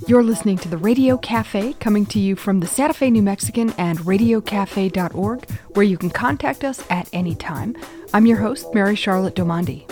You're listening to the Radio Cafe, coming to you from the Santa Fe New Mexican and radiocafe.org, where you can contact us at any time. I'm your host, Mary Charlotte Domandi.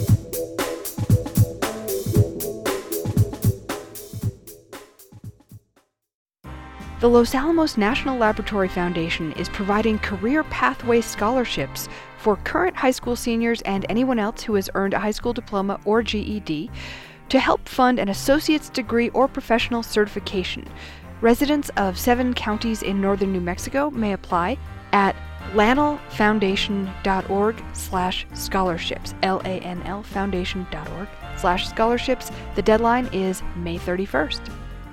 The Los Alamos National Laboratory Foundation is providing career pathway scholarships for current high school seniors and anyone else who has earned a high school diploma or GED to help fund an associate's degree or professional certification. Residents of 7 counties in northern New Mexico may apply at lanlfoundation.org/scholarships, lanlfoundation.org/scholarships. The deadline is May 31st.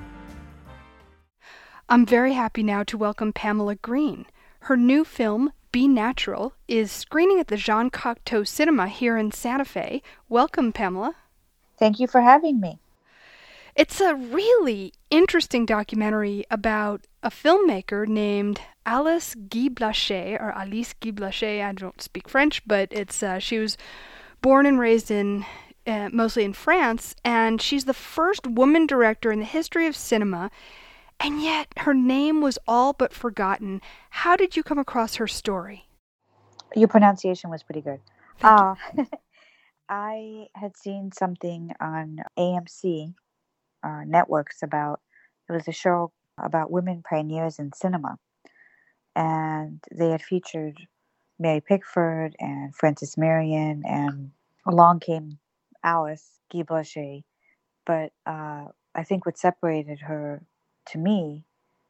I'm very happy now to welcome Pamela Green. Her new film, Be Natural, is screening at the Jean Cocteau Cinema here in Santa Fe. Welcome, Pamela. Thank you for having me. It's a really interesting documentary about a filmmaker named Alice Guy Blaché, or Alice Guy Blaché. I don't speak French, but it's she was born and raised in mostly in France, and she's the first woman director in the history of cinema. And yet, her name was all but forgotten. How did you come across her story? Your pronunciation was pretty good. Thank you. I had seen something on AMC networks about, it was a show about women pioneers in cinema. And they had featured Mary Pickford and Frances Marion, and along came Alice Guy Blaché. But I think what separated her from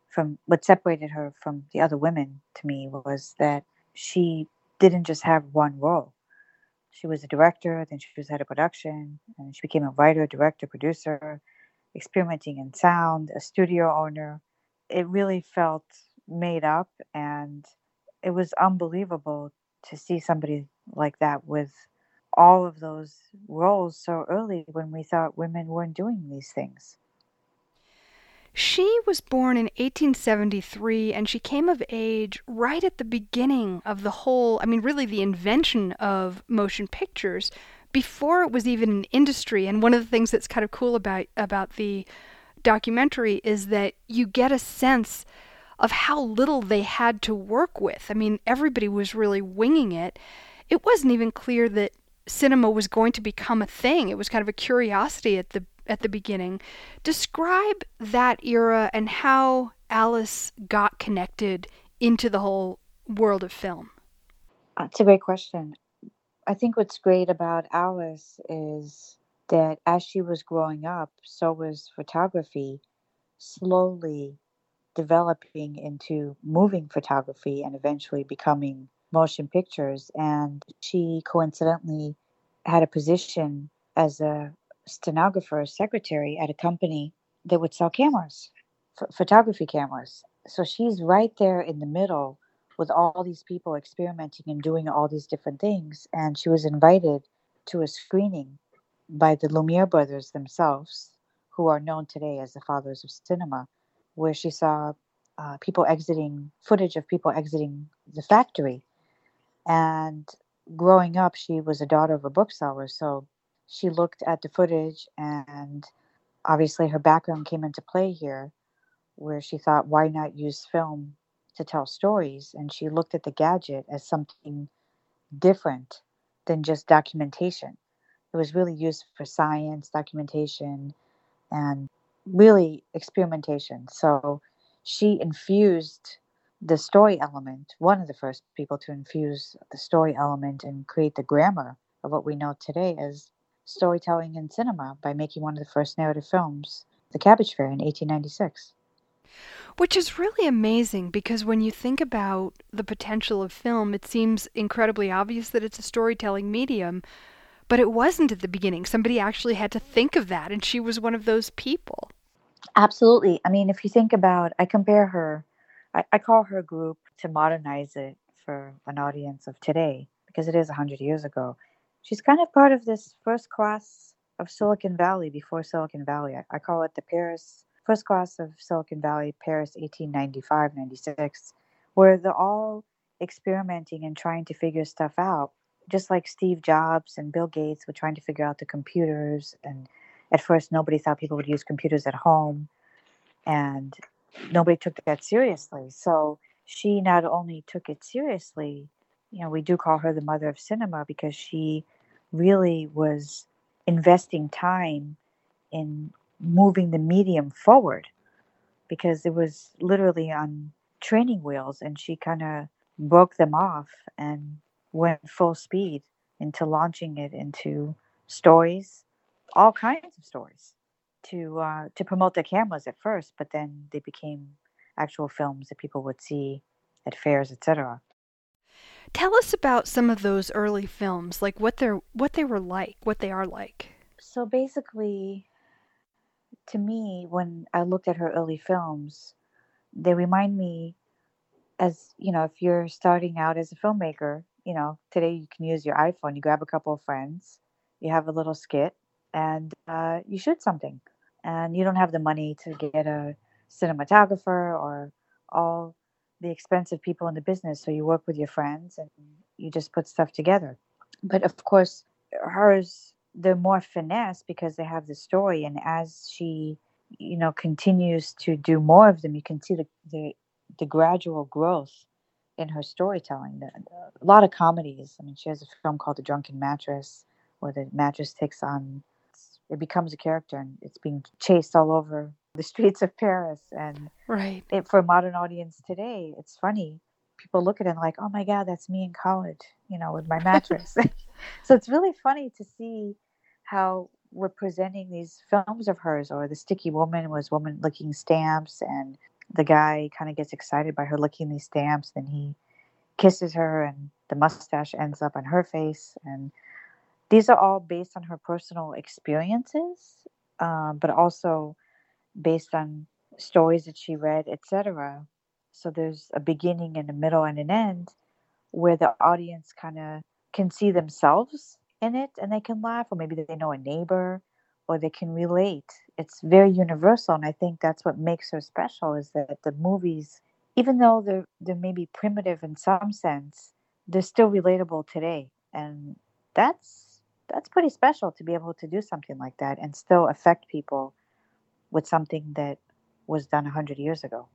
the other women to me was that she didn't just have one role. She was a director, then she was head of production, and she became a writer, director, producer, experimenting in sound, a studio owner. It really felt made up, and it was unbelievable to see somebody like that with all of those roles so early when we thought women weren't doing these things. She was born in 1873, and she came of age right at the beginning of the whole, really the invention of motion pictures, before it was even an industry. And one of the things that's kind of cool about the documentary is that you get a sense of how little they had to work with. Everybody was really winging it. It wasn't even clear that cinema was going to become a thing. It was kind of a curiosity at the beginning. Describe that era and how Alice got connected into the whole world of film. It's a great question. I think what's great about Alice is that as she was growing up, so was photography slowly developing into moving photography and eventually becoming motion pictures. And she coincidentally had a position as a stenographer, secretary at a company that would sell cameras, photography cameras. So she's right there in the middle with all these people experimenting and doing all these different things. And she was invited to a screening by the Lumiere brothers themselves, who are known today as the fathers of cinema, where she saw footage of people exiting the factory. And growing up, she was a daughter of a bookseller, so she looked at the footage, and obviously her background came into play here, where she thought, why not use film to tell stories? And she looked at the gadget as something different than just documentation. It was really used for science, documentation, and really experimentation. So she infused the story element, one of the first people to infuse the story element and create the grammar of what we know today as storytelling in cinema by making one of the first narrative films, The Cabbage Fair, in 1896. Which is really amazing, because when you think about the potential of film, it seems incredibly obvious that it's a storytelling medium, but it wasn't at the beginning. Somebody actually had to think of that, and she was one of those people. Absolutely. If you think about, I compare her, I call her group to modernize it for an audience of today, because it is 100 years ago. She's kind of part of this first class of Silicon Valley before Silicon Valley. I call it the first class of Silicon Valley, Paris 1895, 96, where they're all experimenting and trying to figure stuff out, just like Steve Jobs and Bill Gates were trying to figure out the computers. And at first, nobody thought people would use computers at home. and nobody took that seriously. So she not only took it seriously, we do call her the mother of cinema because she really was investing time in moving the medium forward because it was literally on training wheels and she kind of broke them off and went full speed into launching it into stories, all kinds of stories, to promote the cameras at first, but then they became actual films that people would see at fairs, etc. Tell us about some of those early films, like what they were like, what they are like. So basically, to me, when I looked at her early films, they remind me, as if you're starting out as a filmmaker, today you can use your iPhone. You grab a couple of friends, you have a little skit, and you shoot something. And you don't have the money to get a cinematographer or all the expensive people in the business. So you work with your friends and you just put stuff together. But of course, hers, they're more finesse because they have the story. And as she, continues to do more of them, you can see the gradual growth in her storytelling. A lot of comedies. I mean, she has a film called The Drunken Mattress, where the mattress takes on, it becomes a character and it's being chased all over the streets of Paris. And Right. for a modern audience today, it's funny. People look at it and like, oh my God, that's me in college, with my mattress. So it's really funny to see how we're presenting these films of hers, or The Sticky Woman was woman licking stamps, and the guy kind of gets excited by her licking these stamps, then he kisses her and the mustache ends up on her face. And these are all based on her personal experiences, but also based on stories that she read, etc. So there's a beginning and a middle and an end where the audience kind of can see themselves in it and they can laugh, or maybe they know a neighbor or they can relate. It's very universal, and I think that's what makes her special, is that the movies, even though they're maybe primitive in some sense, they're still relatable today. And that's pretty special to be able to do something like that and still affect people with something that was done 100 years ago.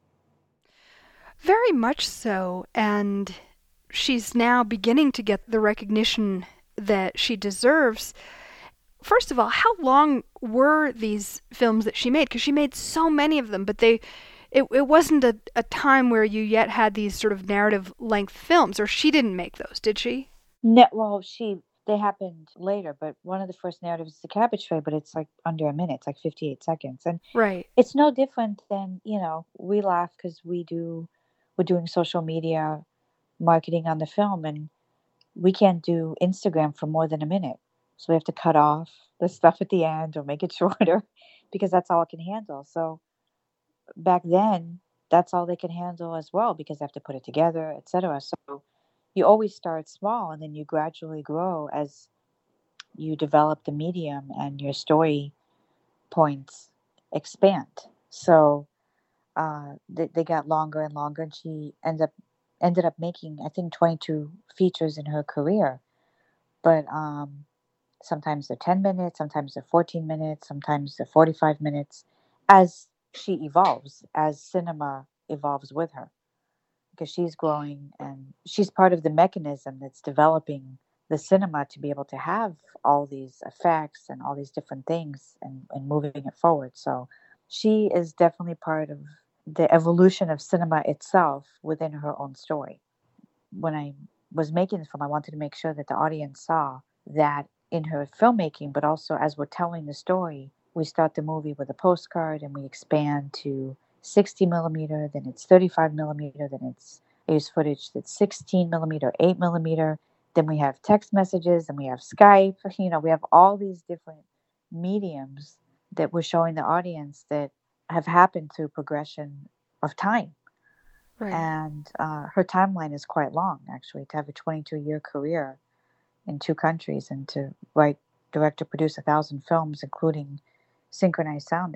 Very much so. And she's now beginning to get the recognition that she deserves. First of all, how long were these films that she made? Because she made so many of them, but it wasn't a time where you yet had these sort of narrative length films, or she didn't make those, did she? No, well, they happened later, but one of the first narratives is the cabbage tray, but it's like under a minute, it's like 58 seconds. And Right. it's no different than, we laugh because we're doing social media marketing on the film, and we can't do Instagram for more than a minute. So we have to cut off the stuff at the end or make it shorter because that's all it can handle. So back then, that's all they can handle as well because they have to put it together, etc. So you always start small and then you gradually grow as you develop the medium and your story points expand. So they got longer and longer, and she ended up making, I think, 22 features in her career. But sometimes they're 10 minutes, sometimes they're 14 minutes, sometimes they're 45 minutes, as she evolves, as cinema evolves with her, because she's growing and she's part of the mechanism that's developing the cinema to be able to have all these effects and all these different things, and moving it forward. So she is definitely part of the evolution of cinema itself within her own story. When I was making the film, I wanted to make sure that the audience saw that in her filmmaking, but also as we're telling the story, we start the movie with a postcard and we expand to 60 millimeter, then it's 35 millimeter, then it's I use footage that's 16 millimeter, 8 millimeter. Then we have text messages, and we have Skype. We have all these different mediums that we're showing the audience that have happened through progression of time. Right. And her timeline is quite long, actually, to have a 22-year career in two countries and to write, direct, or produce 1,000 films, including synchronized sound,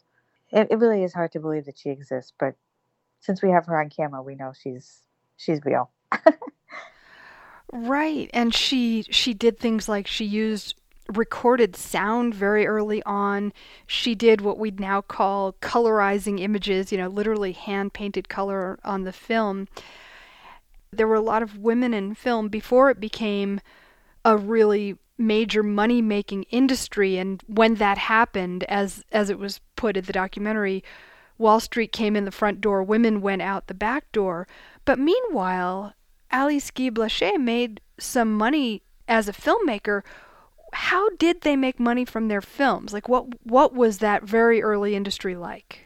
it really is hard to believe that she exists. But since we have her on camera, we know she's real. Right. And she did things like she used recorded sound very early on. She did what we'd now call colorizing images, literally hand painted color on the film. There were a lot of women in film before it became a really major money making industry, and when that happened, as it was put in the documentary, Wall Street came in the front door, women went out the back door. But meanwhile, Alice Guy Blaché made some money as a filmmaker. How did they make money from their films? Like what was that very early industry like?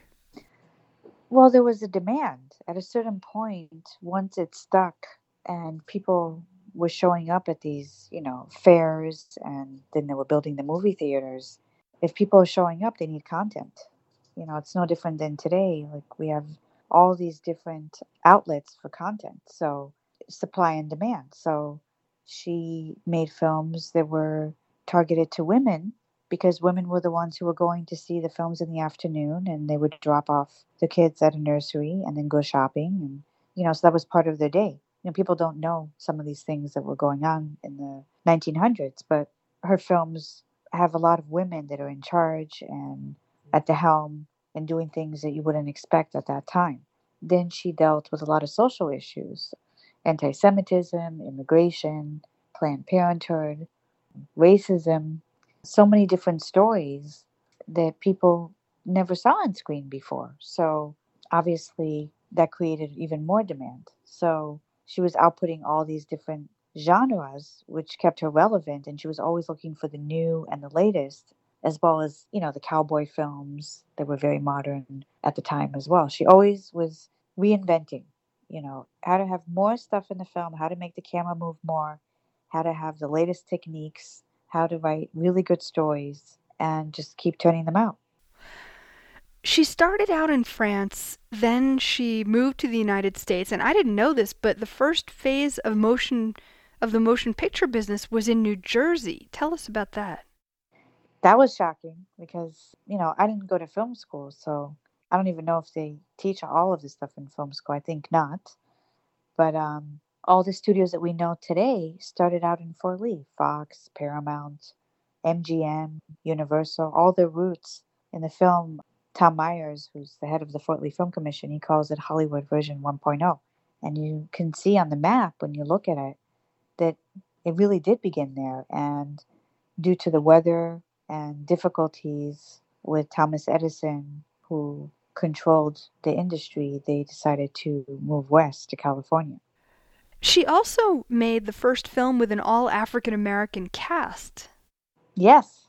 Well, there was a demand at a certain point. Once it stuck, and people were showing up at these, fairs, and then they were building the movie theaters. If people are showing up, they need content. It's no different than today. Like, we have all these different outlets for content. So, supply and demand. So, she made films that were targeted to women because women were the ones who were going to see the films in the afternoon, and they would drop off the kids at a nursery and then go shopping. And, so that was part of their day. People don't know some of these things that were going on in the 1900s, but her films have a lot of women that are in charge and at the helm and doing things that you wouldn't expect at that time. Then she dealt with a lot of social issues: anti Semitism, immigration, Planned Parenthood, racism, so many different stories that people never saw on screen before. So obviously that created even more demand. So she was outputting all these different genres, which kept her relevant, and she was always looking for the new and the latest, as well as, the cowboy films that were very modern at the time as well. She always was reinventing, how to have more stuff in the film, how to make the camera move more, how to have the latest techniques, how to write really good stories, and just keep turning them out. She started out in France, then she moved to the United States, and I didn't know this, but the first phase of the motion picture business was in New Jersey. Tell us about that. That was shocking because, I didn't go to film school, so I don't even know if they teach all of this stuff in film school. I think not. But all the studios that we know today started out in Fort Lee: Fox, Paramount, MGM, Universal, all their roots in the film. Tom Myers, who's the head of the Fort Lee Film Commission, he calls it Hollywood version 1.0. And you can see on the map when you look at it that it really did begin there. And due to the weather and difficulties with Thomas Edison, who controlled the industry, they decided to move west to California. She also made the first film with an all African American cast. Yes,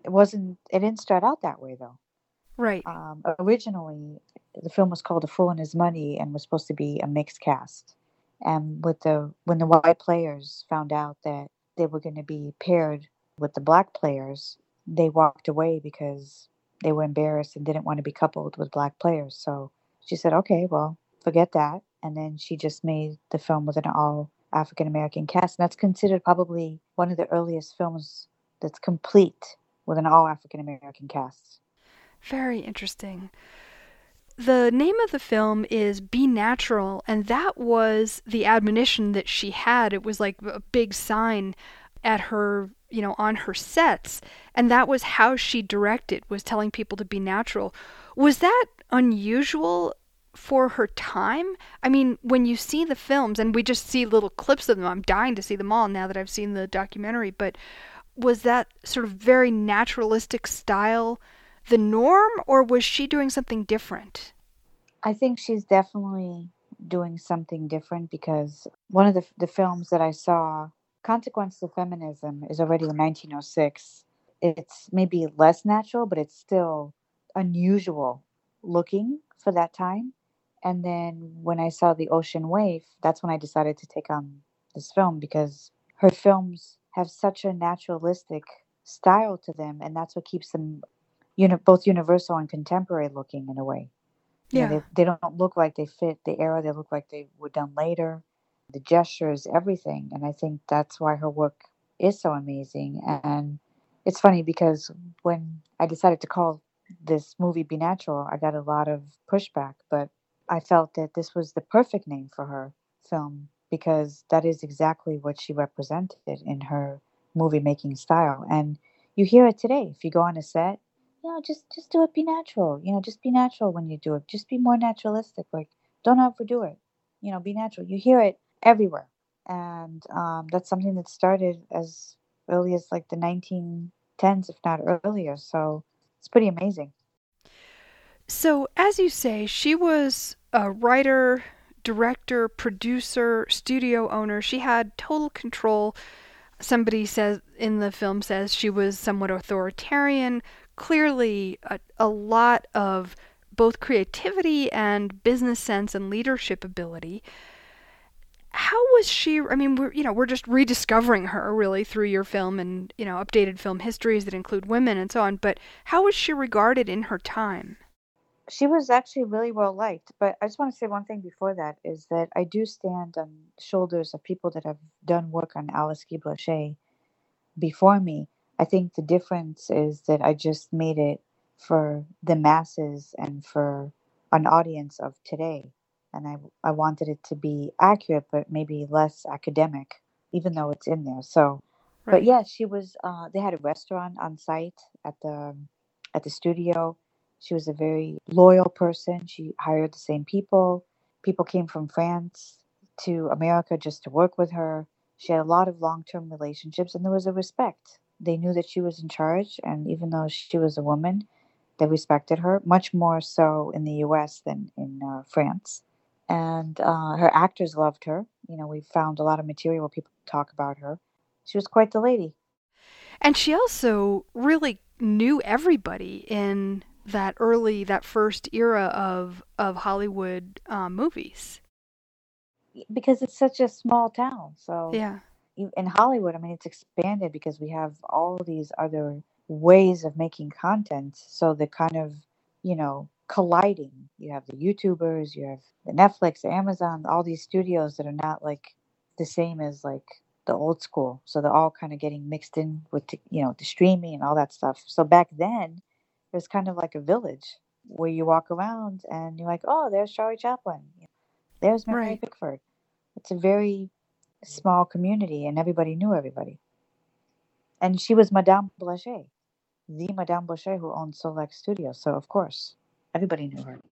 it didn't start out that way though. Right. Originally, the film was called A Fool and His Money and was supposed to be a mixed cast. And when the white players found out that they were going to be paired with the black players, they walked away because they were embarrassed and didn't want to be coupled with black players. So she said, okay, well, forget that. And then she just made the film with an all African American cast. And that's considered probably one of the earliest films that's complete with an all African American cast. Very interesting. The name of the film is Be Natural, and that was the admonition that she had. It was like a big sign at her, on her sets, and that was how she directed, was telling people to be natural. Was that unusual for her time? I mean, when you see the films, and we just see little clips of them, I'm dying to see them all now that I've seen the documentary, but was that sort of very naturalistic style the norm, or was she doing something different? I think she's definitely doing something different because one of the films that I saw, Consequences of Feminism, is already in 1906. It's maybe less natural, but it's still unusual looking for that time. And then when I saw The Ocean Wave, that's when I decided to take on this film because her films have such a naturalistic style to them, and that's what keeps them, both universal and contemporary looking in a way. Yeah. They don't look like they fit the era. They look like they were done later. The gestures, everything. And I think that's why her work is so amazing. And it's funny because when I decided to call this movie Be Natural, I got a lot of pushback, but I felt that this was the perfect name for her film because that is exactly what she represented in her movie making style. And You hear it today. If you go on a set, just do it. Be natural. Just be natural when you do it. Just be more naturalistic. Like, don't overdo it. Be natural. You hear it everywhere, and that's something that started as early as like the 1910s, if not earlier. So it's pretty amazing. So, as you say, she was a writer, director, producer, studio owner. She had total control. Somebody says in the film says she was somewhat authoritarian. Clearly, a lot of both creativity and business sense and leadership ability. How was she? I mean, we're just rediscovering her really through your film and updated film histories that include women and so on. But how was she regarded in her time? She was actually really well liked. But I just want to say one thing before that is that I do stand on shoulders of people that have done work on Alice Guy Blaché before me. I think the difference is that I just made it for the masses and for an audience of today. And I wanted it to be accurate, but maybe less academic, even though it's in there. So, but Right. yeah, she was. They had a restaurant on site at the studio. She was a very loyal person. She hired the same people. People came from France to America just to work with her. She had a lot of long term relationships, and there was a respect. They knew that she was in charge, and even though she was a woman, they respected her, much more so in the US than in France. And her actors loved her. We found a lot of material where people talk about her. She was quite the lady. And she also really knew everybody in that first era of Hollywood movies. Because it's such a small town. So Yeah. in Hollywood, I mean, it's expanded because we have all these other ways of making content. So they're kind of, colliding. You have the YouTubers, you have the Netflix, the Amazon, all these studios that are not like the same as like the old school. So they're all kind of getting mixed in with, the streaming and all that stuff. So back then, it was kind of like a village where you walk around and you're like, oh, there's Charlie Chaplin. There's Mary Right. Pickford. It's a very small community and everybody knew everybody. And she was Madame Blanchet, the Madame Blanchet who owned Solex Studios. So, of course, everybody knew her.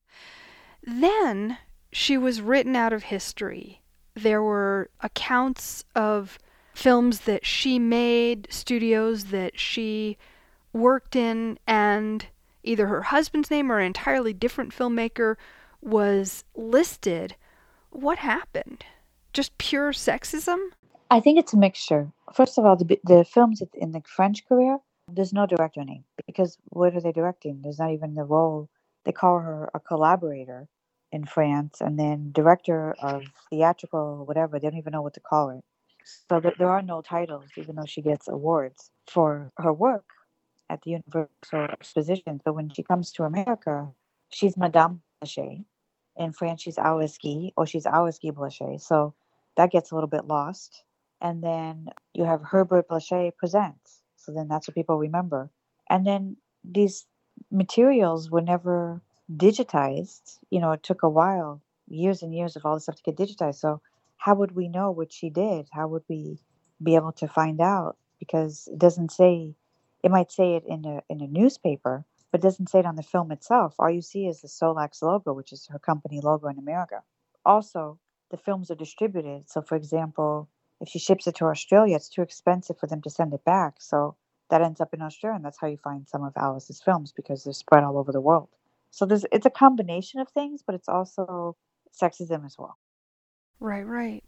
Then she was written out of history. There were accounts of films that she made, studios that she worked in, and either her husband's name or an entirely different filmmaker was listed. What happened? Just pure sexism? I think it's a mixture. First of all, the films in the French career, there's no director name because what are they directing? There's not even the role. They call her a collaborator in France and then director of theatrical, whatever. They don't even know what to call it. So there are no titles, even though she gets awards for her work at the Universal Exposition. So when she comes to America, she's Madame Blanchet. In France, she's Alice Guy, or she's Alice Guy Blanchet. So that gets a little bit lost. And then you have Herbert Blanchet Presents. So then that's what people remember. And then these materials were never digitized. It took a while, years and years of all this stuff to get digitized. So how would we know what she did? How would we be able to find out? Because it doesn't say, it might say it in a newspaper, but doesn't say it on the film itself. All you see is the Solax logo, which is her company logo in America. Also, the films are distributed. So, for example, if she ships it to Australia, it's too expensive for them to send it back. So that ends up in Australia, and that's how you find some of Alice's films because they're spread all over the world. So it's a combination of things, but it's also sexism as well. Right, right.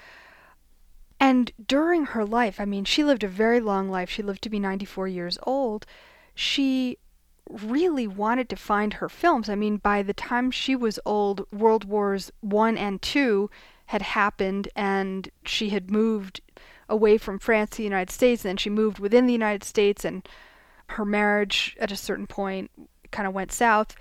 And during her life, I mean, she lived a very long life. She lived to be 94 years old. She really wanted to find her films. I mean, by the time she was old, World Wars One and Two had happened, and she had moved away from France to the United States, and then she moved within the United States, and her marriage at a certain point kind of went south.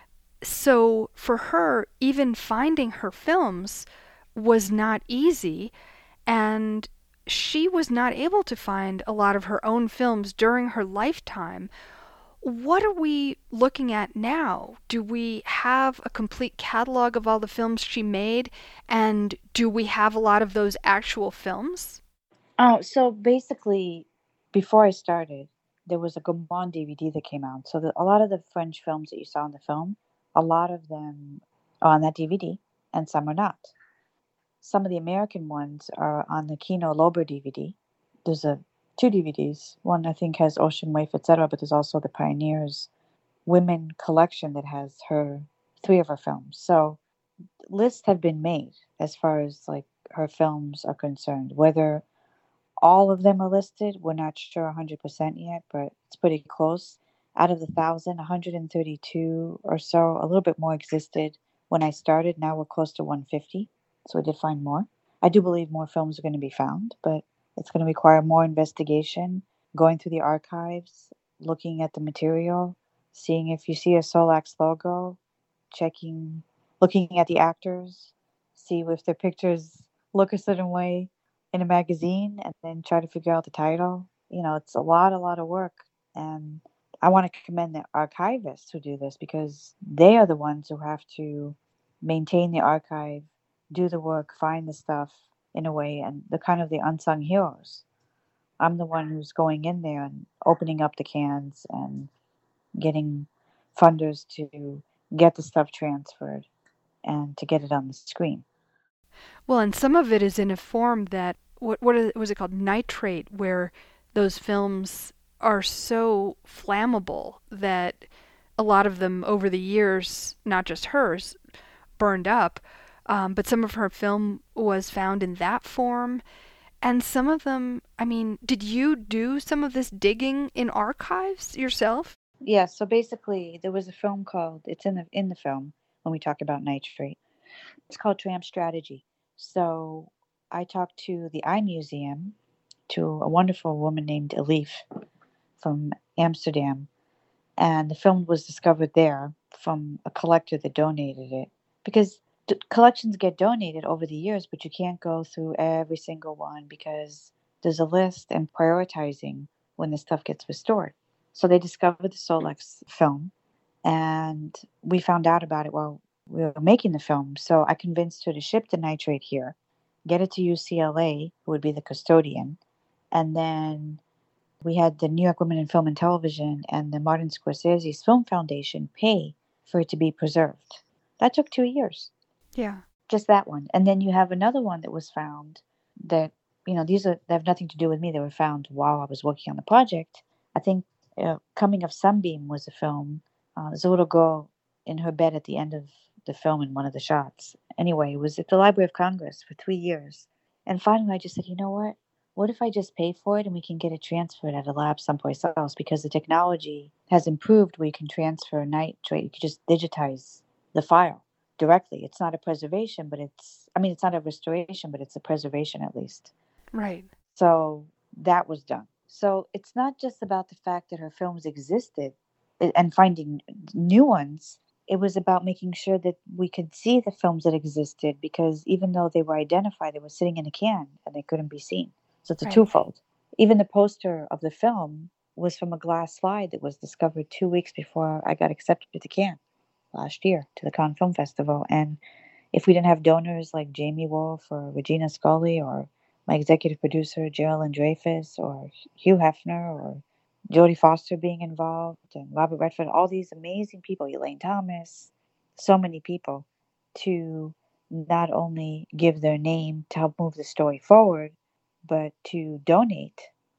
So for her, even finding her films was not easy, and she was not able to find a lot of her own films during her lifetime. What are we looking at now? Do we have a complete catalog of all the films she made? And do we have a lot of those actual films? So basically, before I started, there was a Gaumont DVD that came out. So a lot of the French films that you saw in the film, a lot of them are on that DVD, and some are not. Some of the American ones are on the Kino Lorber DVD. There's a two DVDs. One I think has Ocean Wave, etc., but there's also the Pioneers Women collection that has her three of her films. So lists have been made as far as like her films are concerned. Whether all of them are listed, we're not sure 100% yet, but it's pretty close. Out of the 1,000, 132 or so, a little bit more existed when I started. Now we're close to 150, so we did find more. I do believe more films are going to be found, but it's going to require more investigation, going through the archives, looking at the material, seeing if you see a Solax logo, checking, looking at the actors, see if their pictures look a certain way in a magazine, and then try to figure out the title. It's a lot of work. And I want to commend the archivists who do this because they are the ones who have to maintain the archive, do the work, find the stuff in a way, and the kind of the unsung heroes. I'm the one who's going in there and opening up the cans and getting funders to get the stuff transferred and to get it on the screen. Well, and some of it is in a form that was it called, nitrate, where those films are so flammable that a lot of them over the years, not just hers, burned up. But some of her film was found in that form. And some of them, I mean, did you do some of this digging in archives yourself? Yeah, so basically there was a film called, it's in the film when we talk about nitrate. It's called Tramp Strategy. So I talked to the Eye Museum, to a wonderful woman named Elif from Amsterdam, and the film was discovered there from a collector that donated it. Because collections get donated over the years, but you can't go through every single one because there's a list and prioritizing when the stuff gets restored. So they discovered the Solex film, and we found out about it while we were making the film. So I convinced her to ship the nitrate here, get it to UCLA, who would be the custodian, and then we had the New York Women in Film and Television and the Martin Scorsese's Film Foundation pay for it to be preserved. That took 2 years, Yeah. just that one. And then you have another one that was found that, they have nothing to do with me. They were found while I was working on the project. I think Coming of Sunbeam was a film. There's a little girl in her bed at the end of the film in one of the shots. Anyway, it was at the Library of Congress for 3 years. And finally, I just said, you know what? What if I just pay for it and we can get it transferred at a lab someplace else? Because the technology has improved where you can transfer nitrate. You can just digitize the file directly. It's not a preservation, but it's not a restoration, but it's a preservation at least. Right. So that was done. So it's not just about the fact that her films existed and finding new ones. It was about making sure that we could see the films that existed because even though they were identified, they were sitting in a can and they couldn't be seen. So it's a Right. twofold. Even the poster of the film was from a glass slide that was discovered 2 weeks before I got accepted to Cannes last year to the Cannes Film Festival. And if we didn't have donors like Jamie Wolf or Regina Scully or my executive producer Geraldine Dreyfus or Hugh Hefner or Jodie Foster being involved and Robert Redford, all these amazing people, Elaine Thomas, so many people to not only give their name to help move the story forward, but to donate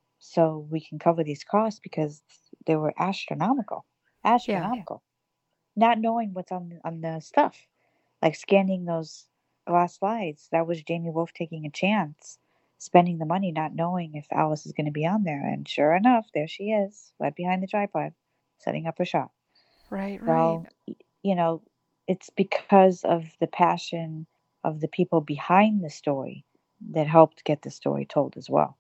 so we can cover these costs because they were astronomical, Yeah. astronomical. Not knowing what's on the stuff, like scanning those glass slides. That was Jamie Wolf taking a chance, spending the money, not knowing if Alice is going to be on there. And sure enough, there she is, right behind the tripod, setting up her shot. Right. Right. Well, you know, it's because of the passion of the people behind the story that helped get the story told as well.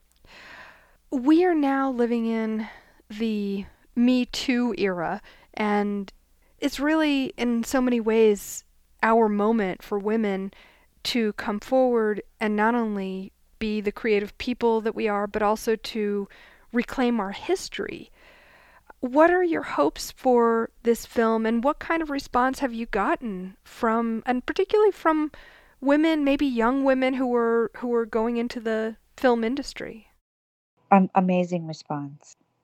We are now living in the Me Too era, and it's really, in so many ways, our moment for women to come forward and not only be the creative people that we are, but also to reclaim our history. What are your hopes for this film, and what kind of response have you gotten from, and particularly from women, maybe young women who are going into the film industry? Amazing response.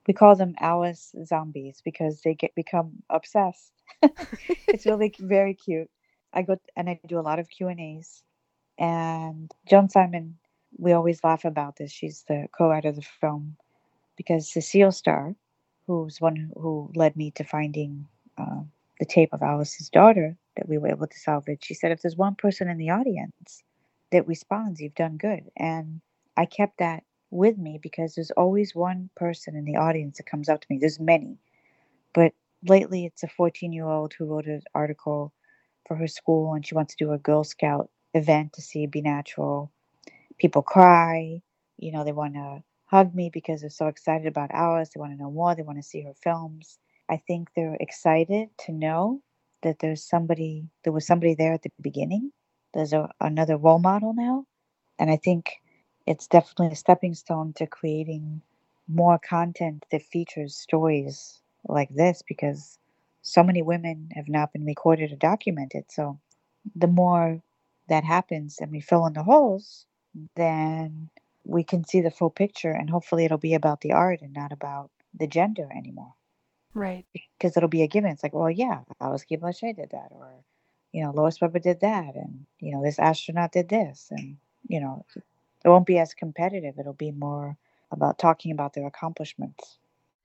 We call them Alice zombies because they become obsessed. It's really very cute. I go and I do a lot of Q&As. And Joan Simon, we always laugh about this. She's the co-writer of the film because Cecile Starr, who's one who led me to finding the tape of Alice's daughter that we were able to salvage, she said, if there's one person in the audience that responds, you've done good. And I kept that with me because there's always one person in the audience that comes up to me. There's many, but lately it's a 14-year-old who wrote an article for her school and she wants to do a Girl Scout event to see Be Natural. People cry, they want to hug me because they're so excited about Alice. They want to know more. They want to see her films. I think they're excited to know that there was somebody there at the beginning. There's another role model now. And I think it's definitely a stepping stone to creating more content that features stories like this because so many women have not been recorded or documented. So the more that happens and we fill in the holes, then we can see the full picture and hopefully it'll be about the art and not about the gender anymore. Right. Because it'll be a given. It's like, well, yeah, Alice Guy Blaché did that, or, Lois Weber did that, and, this astronaut did this, and, it won't be as competitive. It'll be more about talking about their accomplishments.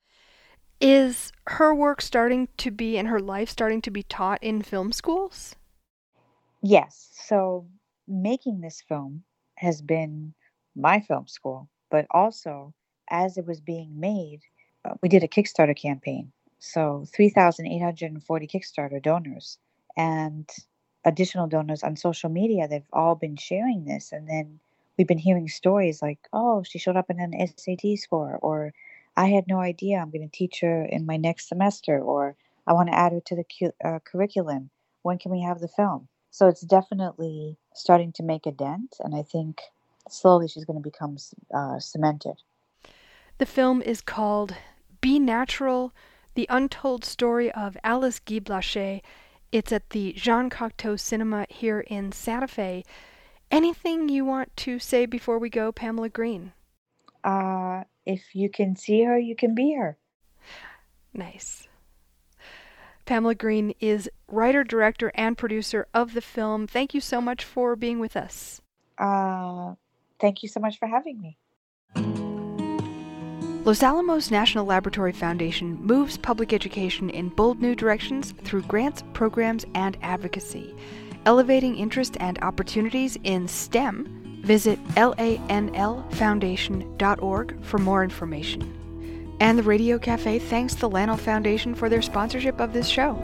Is her work and her life starting to be taught in film schools? Yes. So making this film has been my film school, but also as it was being made, we did a Kickstarter campaign. So 3,840 Kickstarter donors and additional donors on social media. They've all been sharing this. And then we've been hearing stories like, oh, she showed up in an SAT score, or I had no idea I'm going to teach her in my next semester, or I want to add her to the curriculum. When can we have the film? So it's definitely starting to make a dent. And I think slowly she's going to become cemented. The film is called Be Natural, The Untold Story of Alice Guy Blaché. It's at the Jean Cocteau Cinema here in Santa Fe. Anything you want to say before we go, Pamela Green? If you can see her, you can be her. Nice. Pamela Green is writer, director, and producer of the film. Thank you so much for being with us. Thank you so much for having me. Los Alamos National Laboratory Foundation moves public education in bold new directions through grants, programs, and advocacy. Elevating interest and opportunities in STEM, visit lanlfoundation.org for more information. And the Radio Cafe thanks the Lano Foundation for their sponsorship of this show.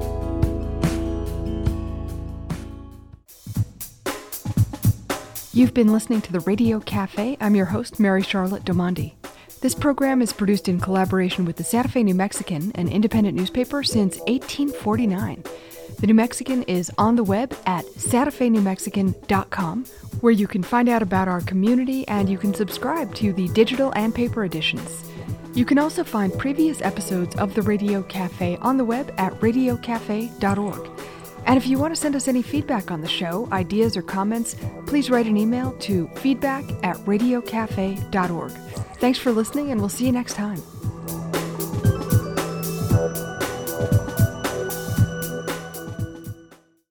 You've been listening to the Radio Cafe. I'm your host, Mary Charlotte Domandi. This program is produced in collaboration with the Santa Fe New Mexican, an independent newspaper since 1849. The New Mexican is on the web at santafenewmexican.com, where you can find out about our community and you can subscribe to the digital and paper editions. You can also find previous episodes of the Radio Cafe on the web at radiocafe.org. And if you want to send us any feedback on the show, ideas or comments, please write an email to feedback@radiocafe.org. Thanks for listening, and we'll see you next time.